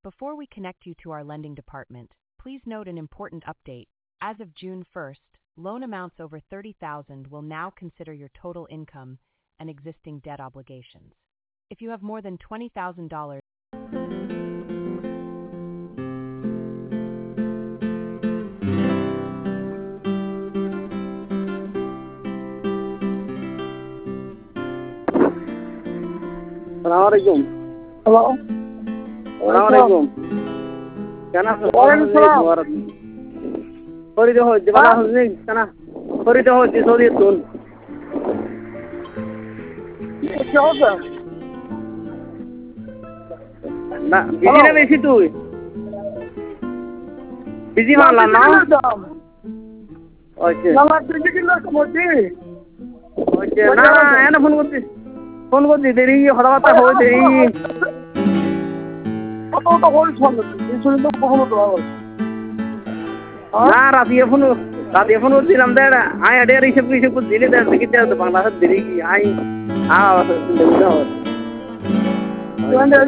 Before we connect you to our lending department, please note an important update. As of June 1st, loan amounts over $30,000 will now consider your total income and existing debt obligations. If you have more than $20,000, Assalamualaikum. Halo. Assalamualaikum. Kana Waalaikumsalam. Hori de ho jabala hosni kana hori de ho jisodi tun क्या होता है? na busy na beshi tuই busy mala na oche Nama tinggi kita kemudian. oche na ana phone করতে দেরি হঠাৎ হয়ে দেরি কত তো হল শুনতে এই তো কখনো তো আবার না রাতে ফোন দিলাম দেড় আই আডে রিসেপ দিলে দেড় দেখি দেড় বাংলাদেশ দেরি আই আ